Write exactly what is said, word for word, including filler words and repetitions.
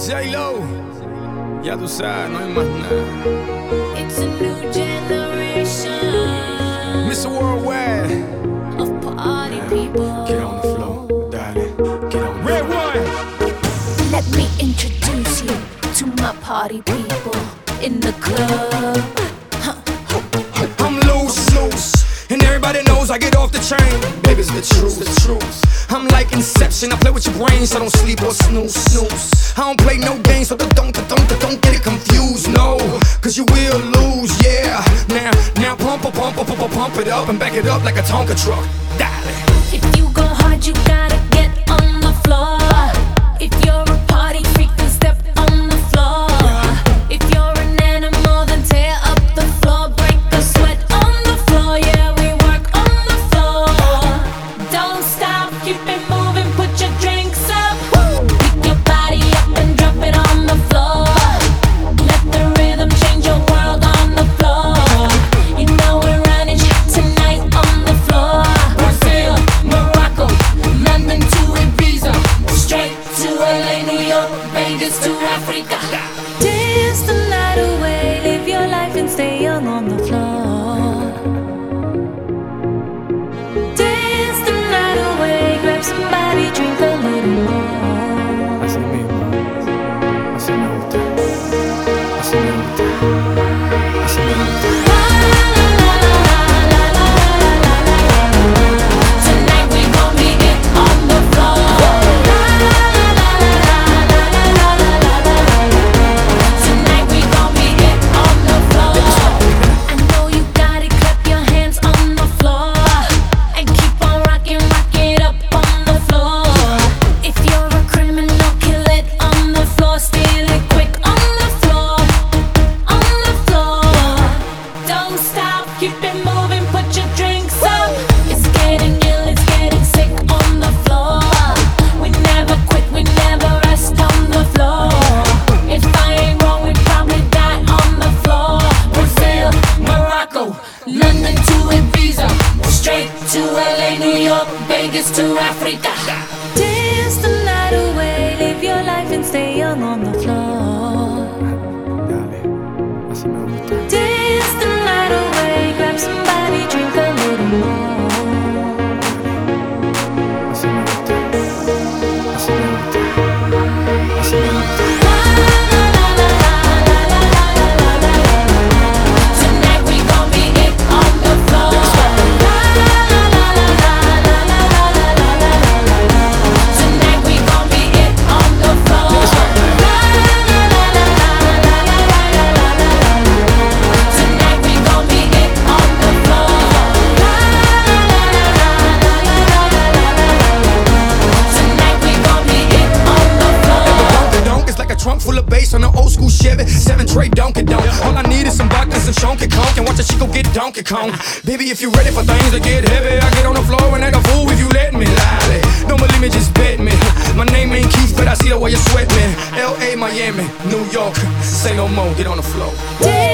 J-Lo, ya tú sabes, no hay más nada. It's a new generation, mister Worldwide, of party people. get on the floor, darling, get on the Red one. Let me introduce you to my party people in the club. Huh. I'm loose, loose, and everybody knows I get off the train. Baby's the truth, the truth. I'm like Inception, I play with your brain, so don't sleep or snooze, snooze. I don't play no games, so don't, don't, don't, don't get it confused, no, cause you will lose, yeah. Now, now pump, pump, pump, pump, pump it up and back it up like a Tonka truck, darling. If you go hard, you gotta get on the floor. If you're a party freak, then step on the floor. If you're an animal, then tear up the floor. Break the sweat on the floor, yeah, we work on the floor. Don't stop, keep it moving, put your drinks up. Pick your body up and drop it on the floor. Let the rhythm change your world on the floor. You know we're running tonight on the floor. Brazil, Morocco, London to Ibiza, straight to L A, New York, Vegas to Africa. Dance the night away, live your life and stay young on the floor. Dance the night away, grab somebody, drink a little more. Así mismo, así me gusta, así me gusta, así me gusta. Tonight we gon' be it on the floor. Tonight we gon' be it on the floor. I know you got it, clap your hands on the floor and keep on rocking, rock it up on the floor. If you're a criminal, kill it on the floor, steal it quick on the floor, on the floor. Don't stop, keep it moving, put your drinks up. It's getting ill, it's getting sick on the floor. We never quit, we never rest on the floor. If I ain't wrong, we probably die on the floor. Brazil, Morocco, London to Ibiza, straight to L A, New York, Vegas to Africa. Dance the night away, live your life and stay young on the floor. Dale, así me gusta. Dance the night away, grab somebody, drink a little more. Así me gusta, así me gusta, así me gusta. Tonight we gon' be it on the floor. Tonight we gon' be it on the floor. Tonight we gon' be it on the floor. Tonight we gon' be it on the floor. Donkey donk is like a trunk full of bass on an old school Chevy. Seven tray Donkey Donk. All I need is some vodka and some Shonky Conk, and watch a chico get Donkey Kong. Baby, if you ready for things to get heavy, I get on the floor and act a fool if you let me. Lally, don't believe me, just bet me. My name ain't Keith, but I see the way you sweat me. L A, Miami, New York, say no more, get on the floor.